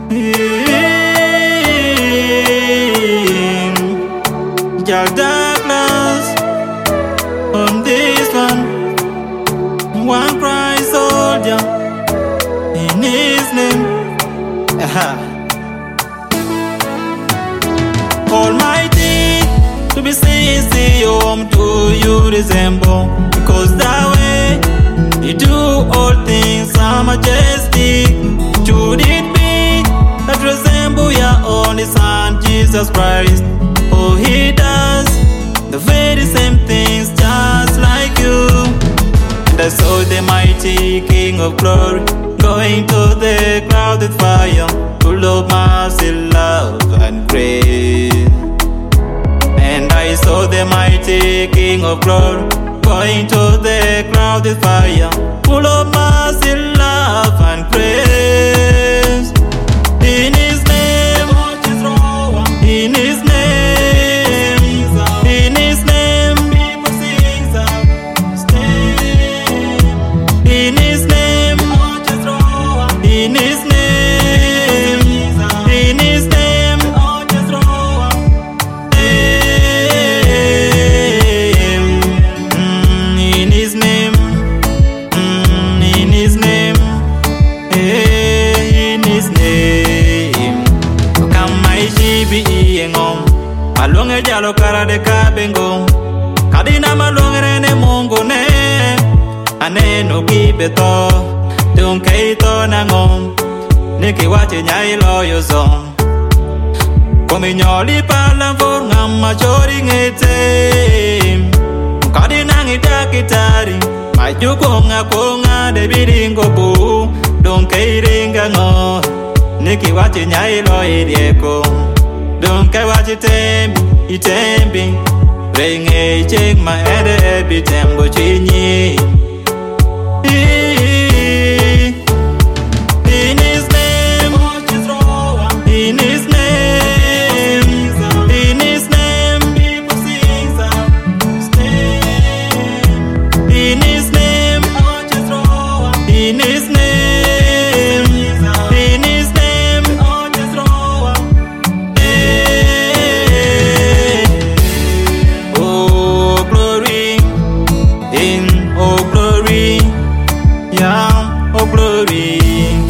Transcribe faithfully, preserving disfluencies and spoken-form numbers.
Jack Douglas on this one. One cry soldier in his name. Almighty, to be seen, see home to you resemble, because that way you do all things are majestic. Should it be that resemble your only son, Jesus Christ? Oh, he does the very same things just like you. And I saw the mighty King of glory going to the crowded fire, full of mercy, love, and grace. And I saw the mighty King of glory going to the crowded fire, full of mercy, love, and grace. In his name, in his name, in his name, people sing his name. In his name, in his name, in his name, in his name, in his name, in his name. Come my jibi iengom, malonge jalo kara de kabengo, kadina malonge rene mongo ne, ane no gibeto, tunkeito nangom, niki wache nyai loyo zom. Kominyoli pala for ngama chori ngete, kadina ngita kitari, majuko ngakonga de biringo bu, tunkeiringa ngo, niki wache nyai loyo dieko, tunke wache tembi, itembi, renge chek ma ede ebi tembo chinyi. In his name, in his name, in his name, people sing his name. In his name, in his name, in his name, oh glory, in oh glory, yeah, oh glory.